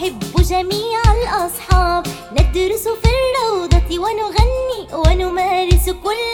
أحب جميع الأصحاب، ندرس في الروضة ونغني ونمارس كل